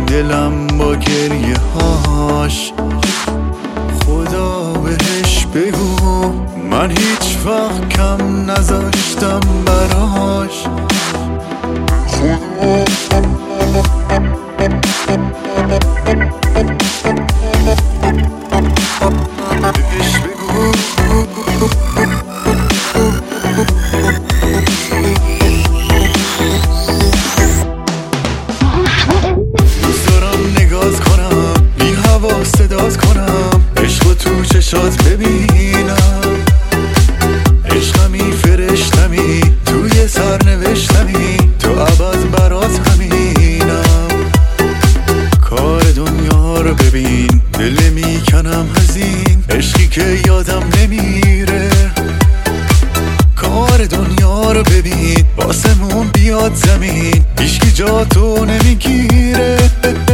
دلم با گریه هاش. خدا بهش بگو من هیچ وقت کم نذاشتم براش. بهش بگو دوست دارم نگات کنم بی هوا صدات کنم، عشق تو چشات ببینم، عشقمی فرشتمی توی سرنوشتمی، تو ابد برات همینم. کار دنیا رو ببین دل میکنم هزین، عشقی که یادم نمیره. کار دنیا رو ببین باسمون بیاد زمین، هیچکی جا تو نمیگیره.